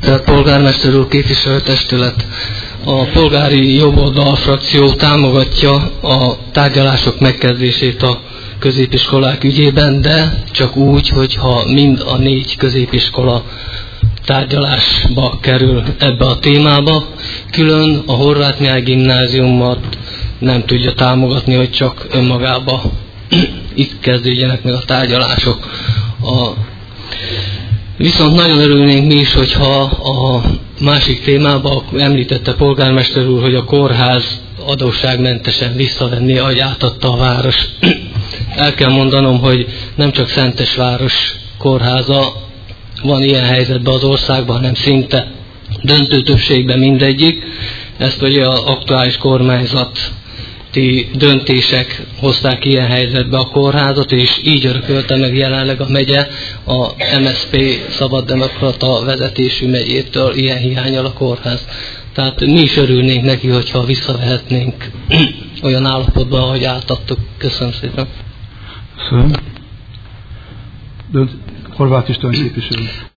Tehát polgármester úr, képviselőtestület, a polgári jobboldal frakció támogatja a tárgyalások megkezdését a középiskolák ügyében, de csak úgy, hogyha mind a 4 középiskola tárgyalásba kerül ebbe a témába. Külön a Horváth Mihály gimnáziumot nem tudja támogatni, hogy csak önmagába itt kezdődjenek meg a tárgyalások. Viszont nagyon örülnénk mi is, hogyha a másik témában említette polgármester úr, hogy a kórház adósságmentesen visszavenné, ahogy átadta a város. El kell mondanom, hogy nem csak Szentesváros kórháza van ilyen helyzetben az országban, hanem szinte döntő többségben mindegyik. Ezt ugye az aktuális kormányzati döntések hozták ilyen helyzetbe a kórházat, és így örökölte meg jelenleg a megye a MSZP szabaddemokrata vezetésű megyétől ilyen hiánnyal a kórház. Tehát mi is örülnénk neki, hogyha visszavehetnénk olyan állapotban, ahogy átadtuk. Köszönöm szépen. Köszönöm. Horváth István képviselő.